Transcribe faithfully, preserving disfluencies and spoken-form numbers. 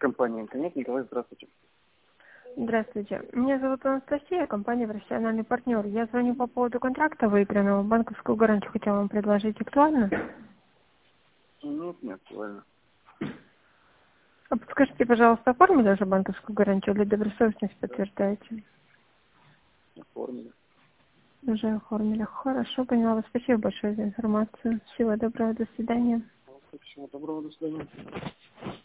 Компания «Интернет». Николай, здравствуйте. Здравствуйте. Меня зовут Анастасия, компания «Профессиональный партнер». Я звоню по поводу контракта выигранного. Банковскую гарантию хотела вам предложить. Актуально? Нет, не актуально. А подскажите, пожалуйста, оформили уже банковскую гарантию или добросовестность подтверждаете? Оформили. Уже оформили. Хорошо, поняла. Спасибо большое за информацию. Всего доброго, до свидания. Всего доброго, до свидания.